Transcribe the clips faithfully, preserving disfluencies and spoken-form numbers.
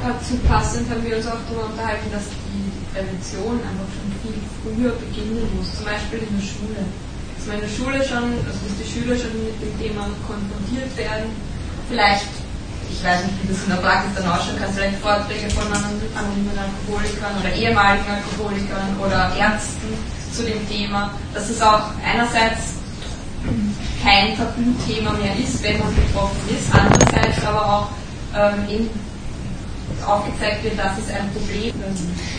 dazu passend haben wir uns auch darüber unterhalten, dass die Prävention einfach schon viel früher beginnen muss, zum Beispiel in der Schule. Dass man in der Schule schon, also dass die Schüler schon mit dem Thema konfrontiert werden. Vielleicht, ich weiß nicht, wie das in der Praxis dann ausschauen kann, vielleicht Vorträge von anonymen Alkoholikern oder ehemaligen Alkoholikern oder Ärzten zu dem Thema, dass es auch einerseits kein Tabuthema mehr ist, wenn man betroffen ist, andererseits aber auch ähm, eben aufgezeigt wird, dass es ein Problem ist.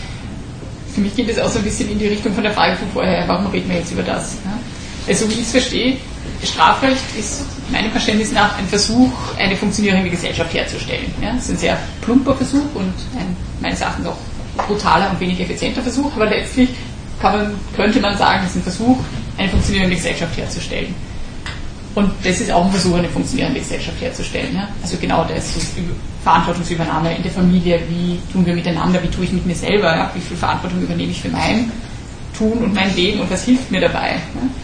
Für mich geht es auch so ein bisschen in die Richtung von der Frage von vorher, warum reden wir jetzt über das? Ja? Also wie ich es verstehe, Strafrecht ist meinem Verständnis nach ein Versuch, eine funktionierende Gesellschaft herzustellen. Ja? Das ist ein sehr plumper Versuch und ein meines Erachtens auch brutaler und wenig effizienter Versuch, aber letztlich kann man, könnte man sagen, es ist ein Versuch, eine funktionierende Gesellschaft herzustellen. Und das ist auch ein Versuch, eine funktionierende Gesellschaft herzustellen. Ja? Also genau das, Verantwortungsübernahme in der Familie, wie tun wir miteinander, wie tue ich mit mir selber, ja? Wie viel Verantwortung übernehme ich für mein Tun und mein Leben und was hilft mir dabei.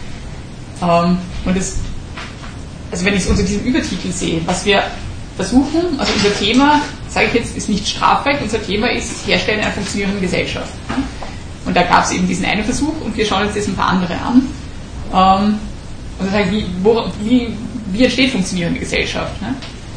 Ja? Ähm, und das, also wenn ich es unter diesem Übertitel sehe, was wir versuchen, also unser Thema, sage ich jetzt, ist nicht Strafrecht, unser Thema ist Herstellen einer funktionierenden Gesellschaft. Ja? Und da gab es eben diesen einen Versuch und wir schauen uns jetzt ein paar andere an. Ähm, Also wie, wo, wie, wie entsteht funktionierende Gesellschaft? Ne?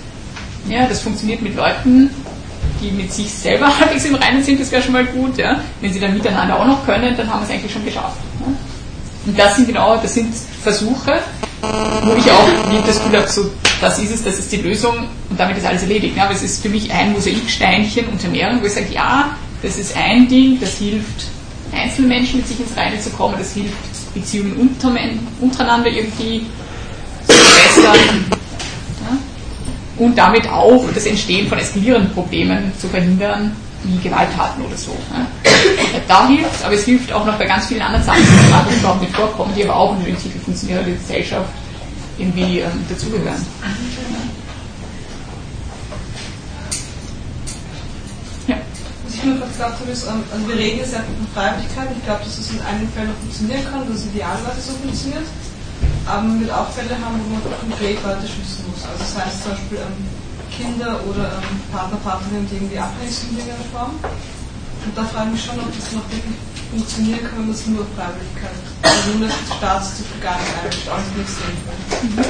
Ja, das funktioniert mit Leuten, die mit sich selber halbwegs im Reinen sind, das wäre schon mal gut. Ja? Wenn sie dann miteinander auch noch können, dann haben wir es eigentlich schon geschafft. Ne? Und das sind genau, das sind Versuche, wo ich auch, wie das Gefühl habe, so, das ist es, das ist die Lösung und damit ist alles erledigt. Ja? Aber es ist für mich ein Mosaiksteinchen unter mehreren, wo ich sage, ja, das ist ein Ding, das hilft Einzelmenschen mit sich ins Reine zu kommen, das hilft Beziehungen untereinander irgendwie zu verbessern, ja? Und damit auch das Entstehen von eskalierenden Problemen zu verhindern, wie Gewalttaten oder so. Ja? Da hilft es, aber es hilft auch noch bei ganz vielen anderen Sachen, die überhaupt nicht vorkommen, die aber auch unter dem Titel funktionierende Gesellschaft irgendwie ähm, dazugehören. Ja. Was ich nur gerade gesagt habe, ist, also wir reden jetzt einfach von Freiwilligkeit. Ich glaube, dass es in einigen Fällen noch funktionieren kann, dass es idealerweise so funktioniert. Aber man wird auch Fälle haben, wo man konkret Leute schützen muss. Also das heißt zum Beispiel ähm, Kinder oder ähm, Partner, Partnerinnen, die irgendwie abhängig sind in irgendeiner Form. Und da frage ich mich schon, ob das noch wirklich funktionieren kann, wenn das nur Freiwilligkeit ist. Also nur das Staatszugriff gar nicht einmischt, auch nichts sehen.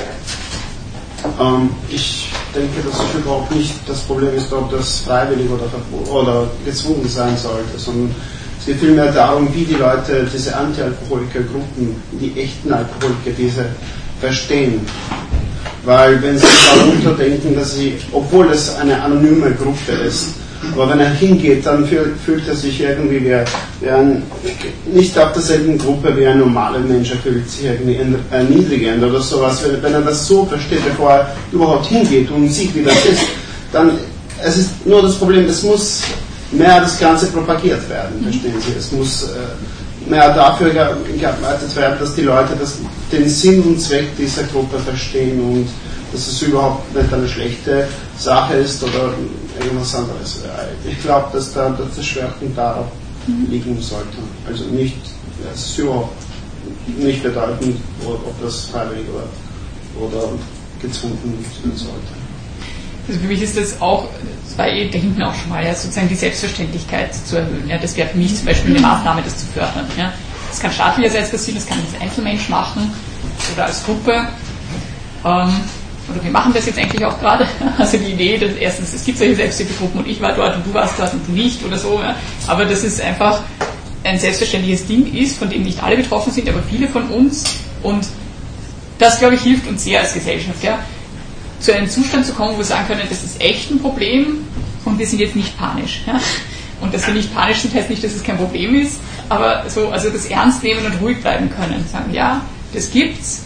Ähm, ich denke, dass es überhaupt nicht das Problem ist, ob das freiwillig oder, oder gezwungen sein sollte, sondern es geht vielmehr darum, wie die Leute, diese Anti-Alkoholiker-Gruppen, die echten Alkoholiker, diese verstehen. Weil wenn sie darunter denken, dass sie, obwohl es eine anonyme Gruppe ist, aber wenn er hingeht, dann fühlt, fühlt er sich irgendwie wie, wie ein, nicht auf derselben Gruppe wie ein normaler Mensch, er fühlt sich irgendwie erniedrigend oder sowas. Wenn, wenn er das so versteht, bevor er überhaupt hingeht und sieht, wie das ist, dann, es ist nur das Problem, es muss mehr das Ganze propagiert werden, verstehen Sie? Es muss äh, mehr dafür gearbeitet werden, dass die Leute das, den Sinn und Zweck dieser Gruppe verstehen und dass es überhaupt nicht eine schlechte Sache ist oder irgendwas anderes. Ich glaube, dass da dass der Schwerpunkt darauf liegen sollte. Also nicht, es ist überhaupt nicht bedeutend, ob das freiwillig oder, oder gezwungen sein sollte. Also für mich ist das auch, das war eh da hinten auch schon mal, ja, sozusagen die Selbstverständlichkeit zu erhöhen. Ja, das wäre für mich zum Beispiel eine Maßnahme, das zu fördern. Ja. Das kann staatlicherseits passieren, das kann ich als Einzelmensch machen oder als Gruppe. Ähm, oder wir machen das jetzt eigentlich auch gerade. Also die Idee, dass erstens, es gibt solche Selbsthilfegruppen und ich war dort und du warst dort und du nicht oder so. Ja. Aber das ist einfach ein selbstverständliches Ding ist, von dem nicht alle betroffen sind, aber viele von uns. Und das, glaube ich, hilft uns sehr als Gesellschaft. Ja. Zu einem Zustand zu kommen, wo wir sagen können, das ist echt ein Problem und wir sind jetzt nicht panisch. Ja? Und dass wir nicht panisch sind, heißt nicht, dass es kein Problem ist, aber so, also das ernst nehmen und ruhig bleiben können. Sagen, ja, das gibt's.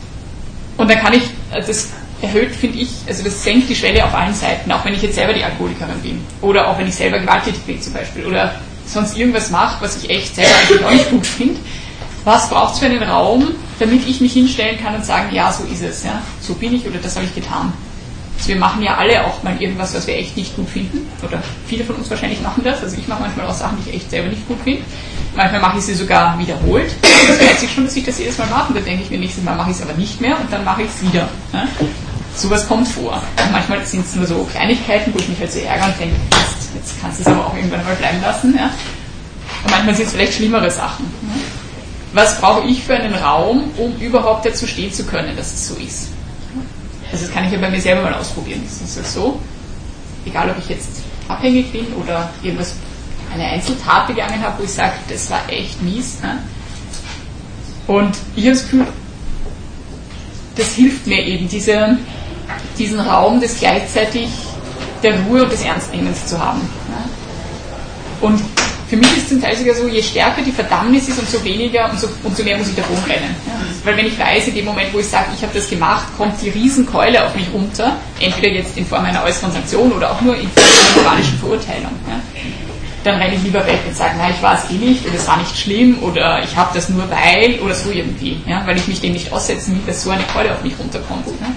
Und dann kann ich, das erhöht, finde ich, also das senkt die Schwelle auf allen Seiten, auch wenn ich jetzt selber die Alkoholikerin bin. Oder auch wenn ich selber gewalttätig bin zum Beispiel. Oder sonst irgendwas mache, was ich echt selber eigentlich auch nicht gut finde. Was braucht es für einen Raum, damit ich mich hinstellen kann und sagen, ja, so ist es, ja, so bin ich oder das habe ich getan. Also wir machen ja alle auch mal irgendwas, was wir echt nicht gut finden, oder viele von uns wahrscheinlich machen das, also ich mache manchmal auch Sachen, die ich echt selber nicht gut finde. Manchmal mache ich sie sogar wiederholt, das weiß ich schon, dass ich das jedes Mal mache und dann denke ich mir, nächstes Mal mache ich es aber nicht mehr und dann mache ich es wieder. Ja. Sowas kommt vor. Und manchmal sind es nur so Kleinigkeiten, wo ich mich halt so ärgere und denke, jetzt, jetzt kannst es aber auch irgendwann mal bleiben lassen. Ja? Und manchmal sind es vielleicht schlimmere Sachen. Ja? Was brauche ich für einen Raum, um überhaupt dazu stehen zu können, dass es so ist? Also das kann ich ja bei mir selber mal ausprobieren. Das ist halt so, egal ob ich jetzt abhängig bin oder irgendwas, eine Einzeltat begangen habe, wo ich sage, das war echt mies. Ne? Und ich habe das Gefühl, das hilft mir eben, diese, diesen Raum des gleichzeitig der Ruhe und des Ernstnehmens zu haben. Ne? Und für mich ist es zum Teil sogar so, je stärker die Verdammnis ist, umso weniger, umso, umso mehr muss ich davon rennen. Ja? Weil wenn ich weiß, in dem Moment, wo ich sage, ich habe das gemacht, kommt die Riesenkeule auf mich runter, entweder jetzt in Form einer äußeren Sanktion oder auch nur in Form einer moralischen Verurteilung. Ja? Dann renne ich lieber weg und sage, nein, ich war es eh nicht oder es war nicht schlimm oder ich habe das nur weil oder so irgendwie, ja? Weil ich mich dem nicht aussetzen will, dass so eine Keule auf mich runterkommt. Ja?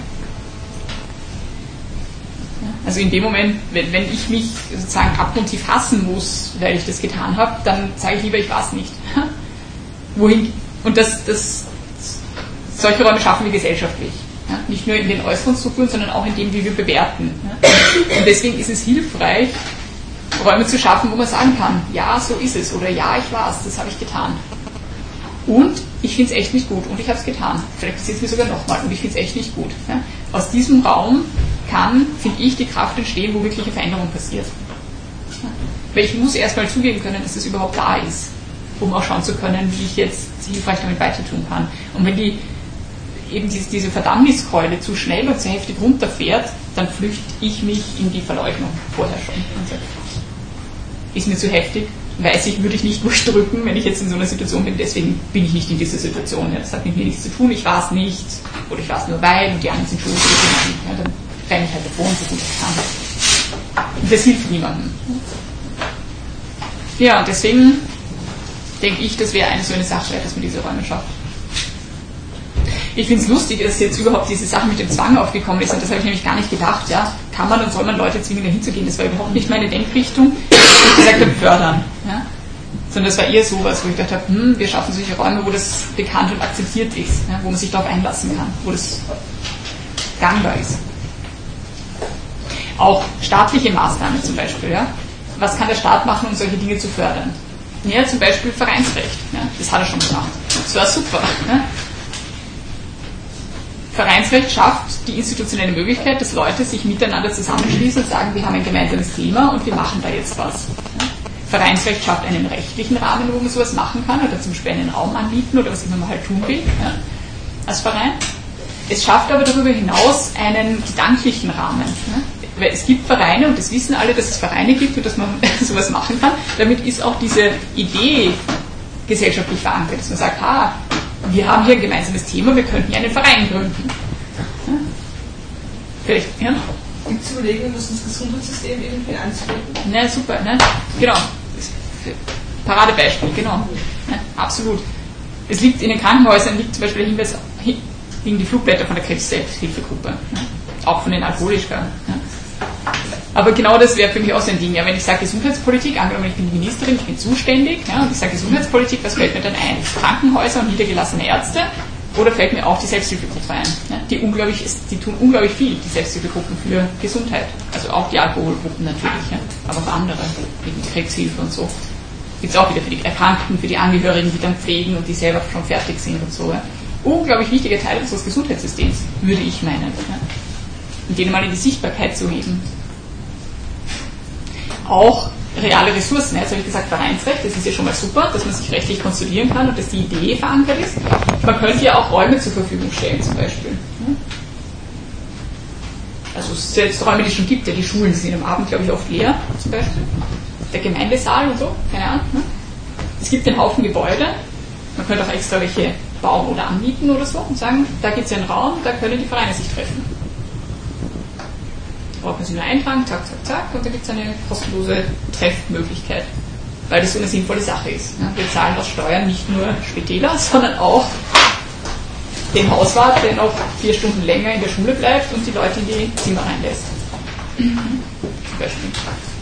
Also in dem Moment, wenn, wenn ich mich sozusagen abgrundtief hassen muss, weil ich das getan habe, dann sage ich lieber, ich war es nicht. Wohin, und das, das, solche Räume schaffen wir gesellschaftlich. Ja? Nicht nur in den äußeren Strukturen, sondern auch in dem, wie wir bewerten. Ja? Und deswegen ist es hilfreich, Räume zu schaffen, wo man sagen kann, ja, so ist es, oder ja, ich war es, das habe ich getan. Und ich finde es echt nicht gut und ich habe es getan. Vielleicht passiert es mir sogar nochmal und ich finde es echt nicht gut. Ja? Aus diesem Raum kann, finde ich, die Kraft entstehen, wo wirkliche Veränderung passiert. Ja? Weil ich muss erstmal zugeben können, dass es überhaupt da ist, um auch schauen zu können, wie ich jetzt hilfreich damit weiter tun kann. Und wenn die eben diese, diese Verdammniskeule zu schnell und zu heftig runterfährt, dann flüchte ich mich in die Verleugnung vorher schon. Und sage, ist mir zu heftig, weiß ich, würde ich nicht durchdrücken, wenn ich jetzt in so einer Situation bin, deswegen bin ich nicht in dieser Situation. Ja, das hat mit mir nichts zu tun, ich war es nicht, oder ich war es nur weil, und die anderen sind schuld, ja, dann renne ich halt davor und so gut ich kann. Und das hilft niemandem. Ja, und deswegen denke ich, das wäre eine so eine Sache, dass man diese Räume schafft. Ich finde es lustig, dass jetzt überhaupt diese Sache mit dem Zwang aufgekommen ist, und das habe ich nämlich gar nicht gedacht. Ja. Kann man und soll man Leute zwingen, da hinzugehen? Das war überhaupt nicht meine Denkrichtung. Ich gesagt habe, fördern. Ja. Sondern das war eher sowas, wo ich gedacht habe, hm, wir schaffen solche Räume, wo das bekannt und akzeptiert ist, ja, wo man sich darauf einlassen kann, wo das gangbar ist. Auch staatliche Maßnahmen zum Beispiel. Ja. Was kann der Staat machen, um solche Dinge zu fördern? Ja, zum Beispiel Vereinsrecht. Ja. Das hat er schon gemacht. Das war super. Ja. Vereinsrecht schafft die institutionelle Möglichkeit, dass Leute sich miteinander zusammenschließen und sagen, wir haben ein gemeinsames Thema und wir machen da jetzt was. Ja. Vereinsrecht schafft einen rechtlichen Rahmen, wo man sowas machen kann oder zum Beispiel einen Raum anbieten oder was immer man halt tun will, ja, als Verein. Es schafft aber darüber hinaus einen gedanklichen Rahmen. Ja. Weil es gibt Vereine und das wissen alle, dass es Vereine gibt und dass man sowas machen kann. Damit ist auch diese Idee gesellschaftlich verankert, dass man sagt, ah, wir haben hier ein gemeinsames Thema, wir könnten ja einen Verein gründen. Ja? Vielleicht, ja? Gibt es Überlegungen, das ins Gesundheitssystem irgendwie einzubinden? Ne, super, ne? Genau. Paradebeispiel, genau. Ne? Absolut. Es liegt in den Krankenhäusern, liegt zum Beispiel der Hinweis, liegen die Flugblätter von der Krebs-Selbsthilfegruppe. Ne? Auch von den Alkoholikern. Ne? Aber genau das wäre für mich auch so ein Ding. Ja, wenn ich sage Gesundheitspolitik, angenommen ich bin die Ministerin, ich bin zuständig, ja, und ich sage Gesundheitspolitik, was fällt mir dann ein? Krankenhäuser und niedergelassene Ärzte? Oder fällt mir auch die Selbsthilfegruppe ein? Ja, die, unglaublich ist, die tun unglaublich viel, die Selbsthilfegruppen für Gesundheit. Also auch die Alkoholgruppen natürlich, ja, aber auch andere, wegen Krebshilfe und so. Gibt es auch wieder für die Erkrankten, für die Angehörigen, die dann pflegen und die selber schon fertig sind und so. Ja. Unglaublich wichtiger Teil unseres Gesundheitssystems, würde ich meinen. Ja. Und denen mal in die Sichtbarkeit zu heben. Auch reale Ressourcen. Jetzt habe ich gesagt, Vereinsrecht, das ist ja schon mal super, dass man sich rechtlich konstruieren kann und dass die Idee verankert ist. Man könnte ja auch Räume zur Verfügung stellen, zum Beispiel. Also selbst Räume, die es schon gibt, ja, die Schulen sind am Abend, glaube ich, oft leer, zum Beispiel. Der Gemeindesaal und so, keine Ahnung. Es gibt einen Haufen Gebäude, man könnte auch extra welche bauen oder anmieten oder so und sagen, da gibt es einen Raum, da können die Vereine sich treffen. Braucht man sich nur eintragen, zack, zack, zack, und dann gibt es eine kostenlose Treffmöglichkeit, weil das so eine sinnvolle Sache ist. Ja, wir zahlen aus Steuern nicht nur Spitäler, sondern auch den Hauswart, der noch vier Stunden länger in der Schule bleibt und die Leute in die Zimmer reinlässt. Mhm. Zum Beispiel.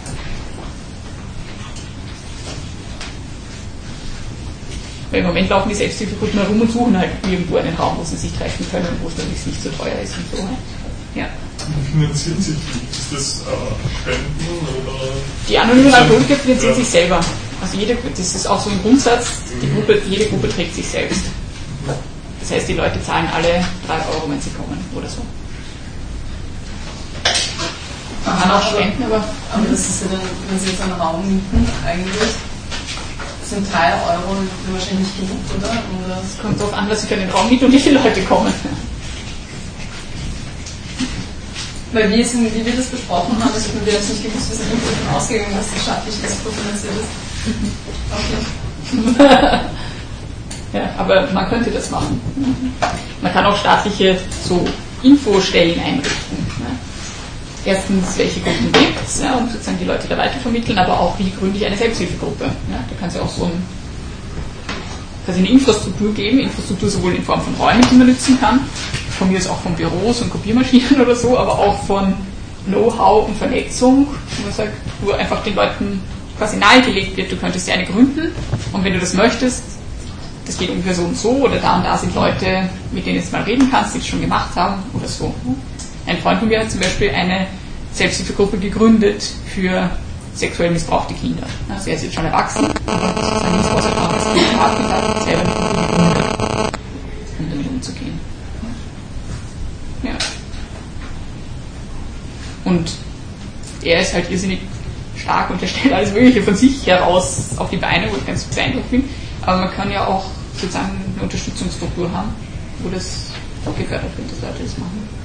Weil im Moment laufen die Selbsthilfegruppen herum und suchen halt irgendwo einen Raum, wo sie sich treffen können, wo es möglichst nicht so teuer ist und so. Ja. wie finanzieren sich die? Ist das äh, Spenden oder? Die anonymen Alkoholiker finanzieren ja. sich selber. Also jede, das ist auch so ein Grundsatz, die Gruppe, jede Gruppe trägt sich selbst. Das heißt, die Leute zahlen alle drei Euro, wenn sie kommen oder so. Man kann auch spenden, aber... Aber das ist ja dann, wenn Sie jetzt einen Raum mieten, eigentlich sind drei Euro wahrscheinlich nicht genug, oder? oder? Es kommt darauf an, was Sie für einen Raum mieten und wie viele Leute kommen. Weil wir, sind, wie wir das besprochen haben, also wir haben es nicht gewusst, wir sind irgendwie davon ausgegangen, dass das staatlich finanziert ist. Okay. Ja, aber man könnte das machen. Man kann auch staatliche so Infostellen einrichten. Ne? Erstens, welche Gruppen gibt es, ja, um sozusagen die Leute da weitervermitteln, aber auch, wie gründe ich eine Selbsthilfegruppe. Ja? Da kann es ja auch so ein, quasi eine Infrastruktur geben, Infrastruktur sowohl in Form von Räumen, die man nutzen kann, von mir ist auch von Büros und Kopiermaschinen oder so, aber auch von Know-how und Vernetzung, wo man sagt, wo einfach den Leuten quasi nahegelegt wird, du könntest dir eine gründen und wenn du das möchtest, das geht ungefähr so und so oder da und da sind Leute, mit denen du jetzt mal reden kannst, die das schon gemacht haben oder so. Ein Freund von mir hat zum Beispiel eine Selbsthilfegruppe gegründet für sexuell missbrauchte Kinder. Also er ist jetzt schon erwachsen, aber sozusagen Missbrauchserfahrung als Kind hat und hat selber eine Gruppe gegründet, um damit umzugehen. Ja. Und er ist halt irrsinnig stark und er stellt alles Mögliche von sich heraus auf die Beine, wo ich ganz beeindruckt bin. Aber man kann ja auch sozusagen eine Unterstützungsstruktur haben, wo das gefördert wird, dass Leute das machen.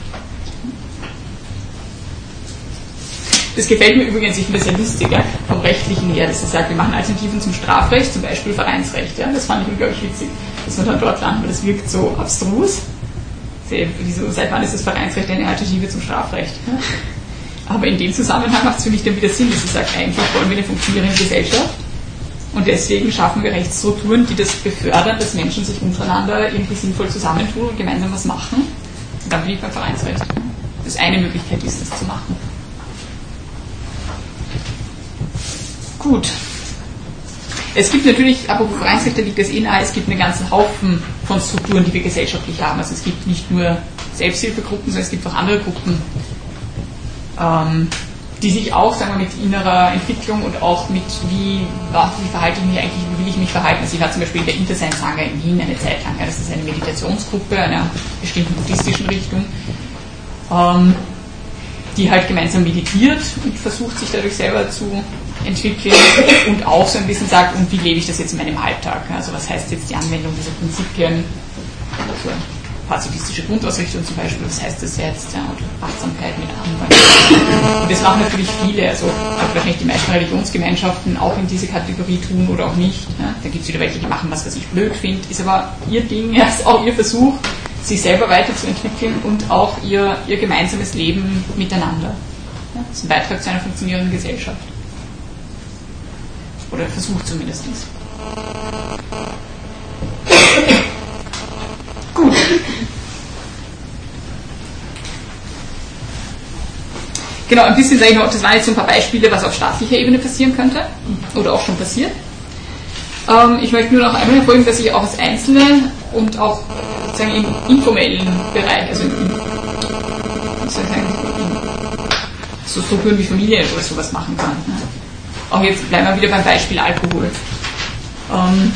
Das gefällt mir übrigens, ich finde das ja lustig, ja, vom Rechtlichen her, dass sie sagt, wir machen Alternativen zum Strafrecht, zum Beispiel Vereinsrecht. Ja, das fand ich unglaublich witzig, dass man dann dort landet, weil das wirkt so abstrus. Wieso, seit wann ist das Vereinsrecht eine Alternative zum Strafrecht? Ja? Aber in dem Zusammenhang macht es für mich dann wieder Sinn, dass sie sagt, eigentlich wollen wir eine funktionierende Gesellschaft und deswegen schaffen wir Rechtsstrukturen, die das befördern, dass Menschen sich untereinander irgendwie sinnvoll zusammentun und gemeinsam was machen. Und dann bin ich beim Vereinsrecht. Das eine Möglichkeit ist, das zu machen. Gut. Es gibt natürlich, apropos Vereinsrecht, da liegt das eh nahe, es gibt einen ganzen Haufen von Strukturen, die wir gesellschaftlich haben. Also es gibt nicht nur Selbsthilfegruppen, sondern es gibt auch andere Gruppen, ähm, die sich auch, sagen wir, mit innerer Entwicklung und auch mit wie, wie verhalte ich mich eigentlich, wie will ich mich verhalten. Also ich war zum Beispiel in der Intersein-Sangha in Wien eine Zeit lang, ja, das ist eine Meditationsgruppe einer bestimmten buddhistischen Richtung, ähm, die halt gemeinsam meditiert und versucht, sich dadurch selber zu entwickeln und auch so ein bisschen sagt, und wie lebe ich das jetzt in meinem Alltag? Also was heißt jetzt die Anwendung dieser Prinzipien, also pazifistische Grundausrichtung zum Beispiel, was heißt das jetzt? Ja, und Achtsamkeit mit anderen. Und das machen natürlich viele, also wahrscheinlich die meisten Religionsgemeinschaften auch in diese Kategorie tun oder auch nicht. Ja. Da gibt es wieder welche, die machen was, was ich blöd finde, ist aber ihr Ding, ja, ist auch ihr Versuch, sich selber weiterzuentwickeln und auch ihr, ihr gemeinsames Leben miteinander. Ja, das ist ein Beitrag zu einer funktionierenden Gesellschaft. Oder versucht zumindest. Gut. Genau, ein bisschen sage ich noch, das waren jetzt so ein paar Beispiele, was auf staatlicher Ebene passieren könnte oder auch schon passiert. Ähm, ich möchte nur noch einmal hervorheben, dass ich auch als Einzelne und auch sozusagen im informellen Bereich, also in, wie soll ich sagen, in so Strukturen wie Familie oder sowas machen kann. Ne? Auch jetzt bleiben wir wieder beim Beispiel Alkohol. Ähm,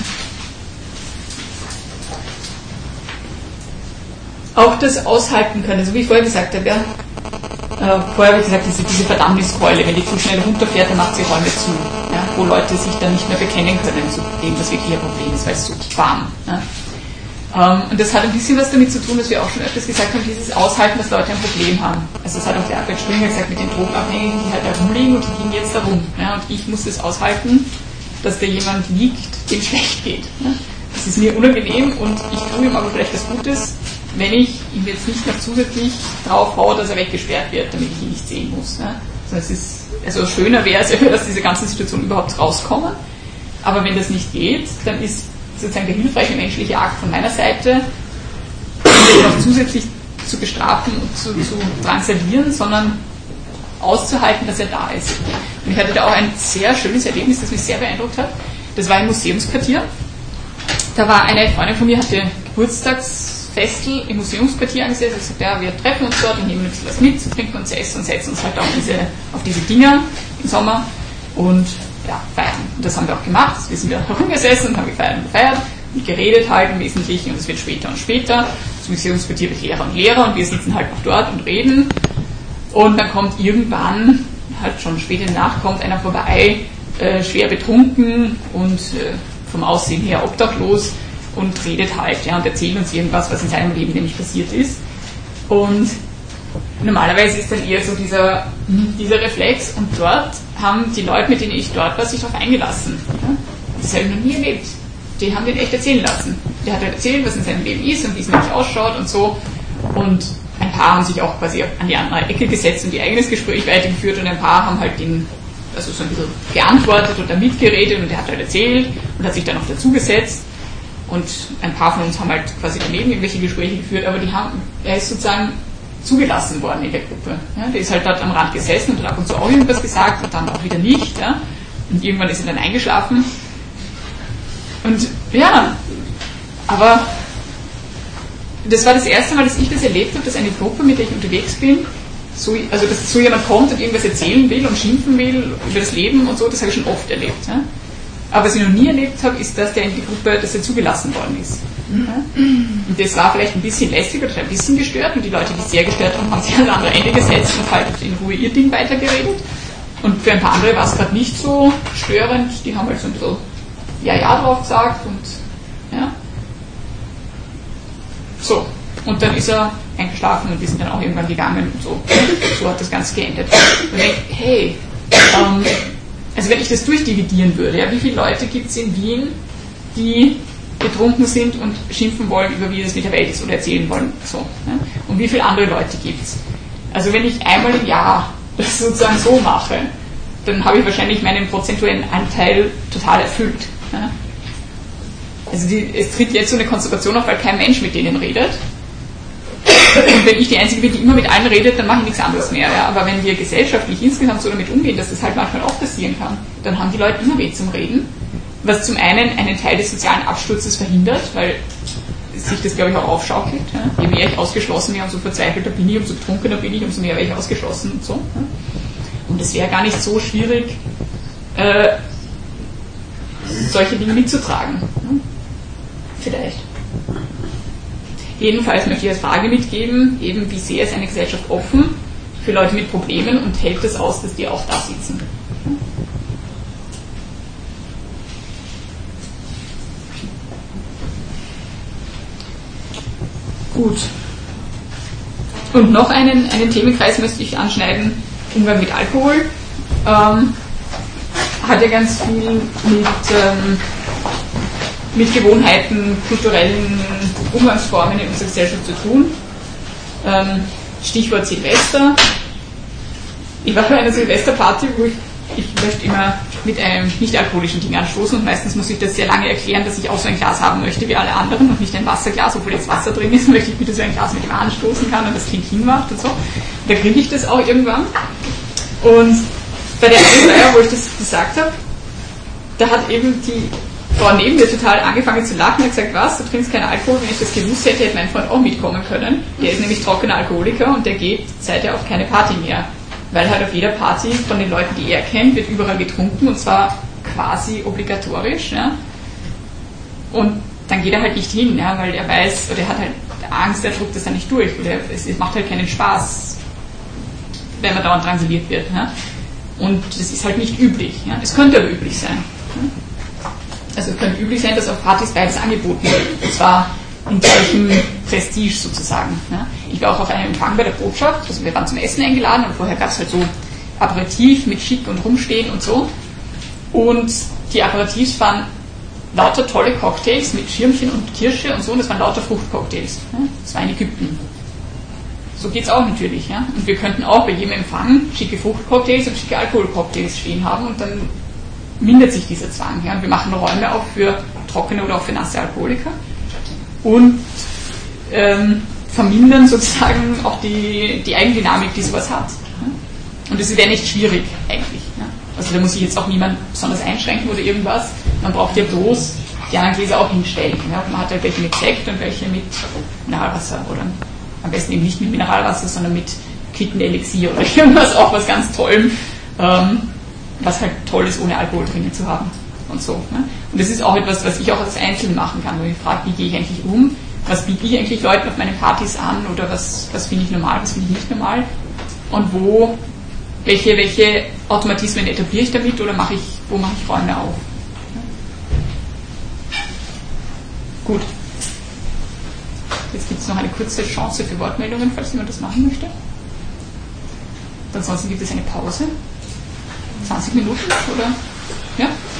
auch das aushalten können, so wie ich vorher gesagt habe, ja, äh, vorher habe ich gesagt, diese, diese Verdammniskeule, wenn die zu schnell runterfährt, dann macht sie Räume zu, ja, wo Leute sich dann nicht mehr bekennen können zu dem, was wirklich ihr Problem ist, weil es so warm. Ja. Ähm, und das hat ein bisschen was damit zu tun, dass wir auch schon öfters gesagt haben, dieses Aushalten, dass Leute ein Problem haben. Also das hat auch der Albert Springer gesagt, mit den Drogenabhängigen, die halt da rumliegen und die liegen jetzt da rum. Ja, und ich muss das aushalten, dass da jemand liegt, dem schlecht geht. Ja. Das ist mir unangenehm und ich tue ihm aber vielleicht was Gutes, wenn ich ihm jetzt nicht noch zusätzlich drauf haue, dass er weggesperrt wird, damit ich ihn nicht sehen muss. Ja. Also, es ist, also schöner wäre es, dass diese ganzen Situationen überhaupt rauskommen. Aber wenn das nicht geht, dann ist sozusagen der hilfreiche menschliche Akt von meiner Seite, nicht noch zusätzlich zu bestrafen und zu, zu drangsalieren, sondern auszuhalten, dass er da ist. Und ich hatte da auch ein sehr schönes Erlebnis, das mich sehr beeindruckt hat. Das war im Museumsquartier. Da war eine Freundin von mir, hatte Geburtstags Festel im Museumsquartier angesetzt. Ich sagte, ja, wir treffen uns dort und nehmen ein bisschen was mit, trinken uns Essen und setzen uns halt auf diese, auf diese Dinger im Sommer und ja, feiern. Und das haben wir auch gemacht. Wir sind wieder herumgesessen und haben gefeiert und gefeiert und geredet halt im Wesentlichen und es wird später und später. Das Museumsquartier wird leerer und leerer und wir sitzen halt noch dort und reden. Und dann kommt irgendwann, halt schon spät in der Nacht, kommt einer vorbei, äh, schwer betrunken und äh, vom Aussehen her obdachlos und redet halt, ja, und erzählt uns irgendwas, was in seinem Leben nämlich passiert ist. Und normalerweise ist dann eher so dieser, dieser Reflex und dort haben die Leute, mit denen ich dort war, sich darauf eingelassen. Ja? Das habe ich noch nie erlebt. Die haben den echt erzählen lassen. Der hat halt erzählt, was in seinem Leben ist und wie es nämlich ausschaut und so. Und ein paar haben sich auch quasi an die andere Ecke gesetzt und ihr eigenes Gespräch weitergeführt und ein paar haben halt den, also so ein bisschen geantwortet oder mitgeredet und der hat halt erzählt und hat sich dann noch dazugesetzt. Und ein paar von uns haben halt quasi daneben irgendwelche Gespräche geführt, aber die haben, er ist sozusagen zugelassen worden in der Gruppe. Ja, der ist halt dort am Rand gesessen und hat ab und zu auch irgendwas gesagt und dann auch wieder nicht. Ja, und irgendwann ist er dann eingeschlafen. Und ja, aber das war das erste Mal, dass ich das erlebt habe, dass eine Gruppe, mit der ich unterwegs bin, so, also dass so jemand kommt und irgendwas erzählen will und schimpfen will über das Leben und so, das habe ich schon oft erlebt. Ja. Aber was ich noch nie erlebt habe, ist, dass der in die Gruppe, dass er zugelassen worden ist. Ja. Und das war vielleicht ein bisschen lästig oder ein bisschen gestört und die Leute, die sehr gestört haben, haben sich an das andere Ende gesetzt und halt in Ruhe ihr Ding weitergeredet. Und für ein paar andere war es gerade nicht so störend, die haben halt so ein bisschen Ja, Ja drauf gesagt und ja. So, und dann ist er eingeschlafen und wir sind dann auch irgendwann gegangen und so. So hat das Ganze geendet. Und ich denke, hey, ähm, also wenn ich das durchdividieren würde, ja, wie viele Leute gibt es in Wien, die betrunken sind und schimpfen wollen, über wie es mit der Welt ist oder erzählen wollen, so. Ja? Und wie viele andere Leute gibt es? Also wenn ich einmal im Jahr das sozusagen so mache, dann habe ich wahrscheinlich meinen prozentuellen Anteil total erfüllt. Ja? Also die, es tritt jetzt so eine Konzentration auf, weil kein Mensch mit denen redet. Und wenn ich die Einzige bin, die immer mit allen redet, dann mache ich nichts anderes mehr. Ja? Aber wenn wir gesellschaftlich insgesamt so damit umgehen, dass das halt manchmal auch passieren kann, dann haben die Leute immer weh zum Reden. Was zum einen einen Teil des sozialen Absturzes verhindert, weil sich das, glaube ich, auch aufschaukelt. Ja? Je mehr ich ausgeschlossen wäre, umso verzweifelter bin ich, umso betrunkener bin ich, umso mehr wäre ich ausgeschlossen und so. Ja? Und es wäre gar nicht so schwierig, äh, solche Dinge mitzutragen. Ja? Vielleicht. Jedenfalls möchte ich als Frage mitgeben, eben wie sehr ist eine Gesellschaft offen für Leute mit Problemen und hält es aus, dass die auch da sitzen. Gut. Und noch einen, einen Themenkreis möchte ich anschneiden, Umgang mit Alkohol. Ähm, hat ja ganz viel mit, ähm, mit Gewohnheiten, kulturellen Umgangsformen in unserer Gesellschaft zu tun. Ähm, Stichwort Silvester. Ich war bei einer Silvesterparty, wo ich, ich möchte immer mit einem nicht-alkoholischen Ding anstoßen und meistens muss ich das sehr lange erklären, dass ich auch so ein Glas haben möchte wie alle anderen und nicht ein Wasserglas, obwohl jetzt Wasser drin ist, möchte ich bitte so ein Glas mit dem anstoßen kann und das Kind hinmacht und so. Und da kriege ich das auch irgendwann. Und bei der einen Feier, wo ich das gesagt habe, da hat eben die Frau neben mir total angefangen zu lachen und hat gesagt, was, du trinkst keinen Alkohol, wenn ich das gewusst hätte, hätte mein Freund auch mitkommen können. Der ist nämlich trockener Alkoholiker und der geht seither auf keine Party mehr. Weil halt auf jeder Party von den Leuten, die er kennt, wird überall getrunken und zwar quasi obligatorisch. Ja? Und dann geht er halt nicht hin, ja, weil er weiß, oder er hat halt Angst, er druckt das dann nicht durch. Oder es macht halt keinen Spaß, wenn man dauernd drangsaliert wird. Ja? Und das ist halt nicht üblich. Ja? Es könnte aber üblich sein. Ja? Also es könnte üblich sein, dass auf Partys beides angeboten wird. Und zwar in gleichem Prestige sozusagen. Ja. Ich war auch auf einem Empfang bei der Botschaft, also wir waren zum Essen eingeladen und vorher gab es halt so Aperitif mit Schick und Rumstehen und so. Und die Aperitifs waren lauter tolle Cocktails mit Schirmchen und Kirsche und so und das waren lauter Fruchtcocktails. Ja. Das war in Ägypten. So geht es auch natürlich. Ja. Und wir könnten auch bei jedem Empfang schicke Fruchtcocktails und schicke Alkoholcocktails stehen haben und dann mindert sich dieser Zwang. Ja. Und wir machen Räume auch für trockene oder auch für nasse Alkoholiker. Und ähm, vermindern sozusagen auch die, die Eigendynamik, die sowas hat. Und das wäre nicht schwierig eigentlich. Also da muss sich jetzt auch niemand besonders einschränken oder irgendwas. Man braucht ja bloß die anderen Gläser auch hinstellen. Ja? Man hat halt welche mit Sekt und welche mit Mineralwasser oder am besten eben nicht mit Mineralwasser, sondern mit Quittenelixier oder irgendwas, auch was ganz Tollem, ähm, was halt toll ist, ohne Alkohol drinnen zu haben und so. Ne? Und das ist auch etwas, was ich auch als Einzelne machen kann, wo ich frage, wie gehe ich eigentlich um, was biete ich eigentlich Leuten auf meinen Partys an oder was, was finde ich normal, was finde ich nicht normal und wo, welche, welche Automatismen etabliere ich damit oder mache ich, wo mache ich Räume auf. Gut. Jetzt gibt es noch eine kurze Chance für Wortmeldungen, falls jemand das machen möchte. Ansonsten gibt es eine Pause. zwanzig Minuten oder? Ja?